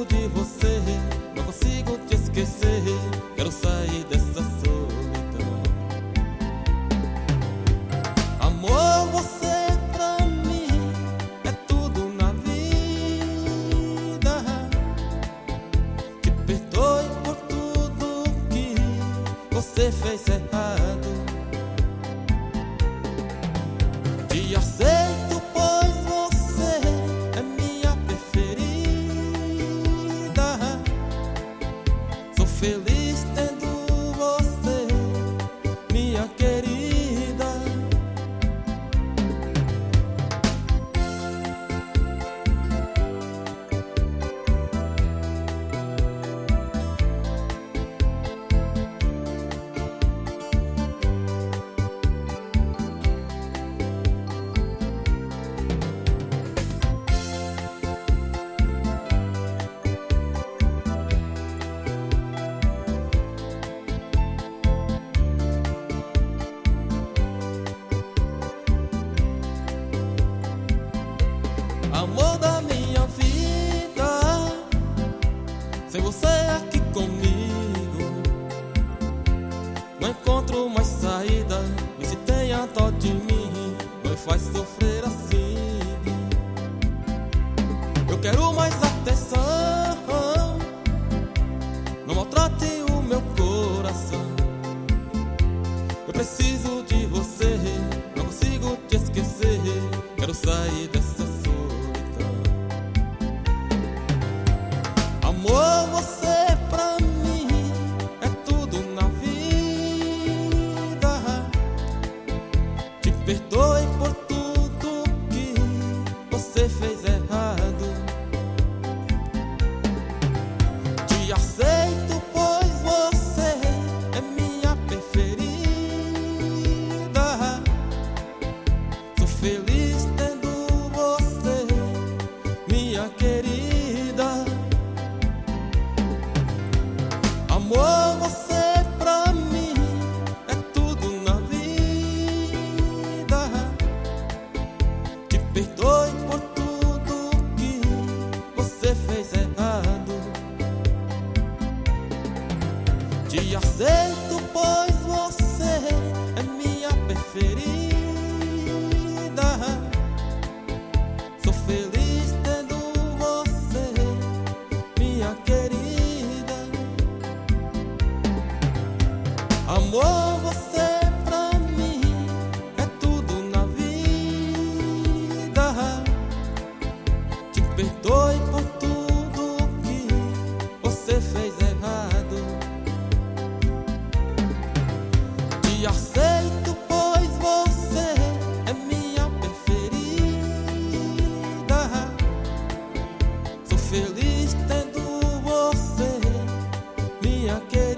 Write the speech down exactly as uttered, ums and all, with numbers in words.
preciso de você, não consigo te esquecer. Quero sair dessa solidão. Amor, você pra mim é tudo na vida. Te perdoe por tudo que você fez errado. Te aceito, pois você é minha preferida. Sou feliz tendo você, minha querida. Amor da minha vida, sem você aqui comigo, não encontro mais saída. E se tenha dó de mim, não me faz sofrer assim. Eu quero mais atenção, não maltrate o meu coração. Eu preciso de você, não consigo te esquecer. Quero sair dessa solidão. Amor, você pra mim é tudo na vida. Te perdoe por tudo que você fez errado. Te aceito, pois você é minha preferida. Sou feliz tendo você, minha querida. Amor, você pra mim é tudo na vida. Te perdoe por tudo que você fez errado. Te aceito, pois você é minha preferida. Sou feliz tendo você, minha querida. Amor, você pra mim é tudo na vida. Te perdoe por tudo que você fez errado. Te aceito, pois você é minha preferida. Sou feliz tendo você, minha querida.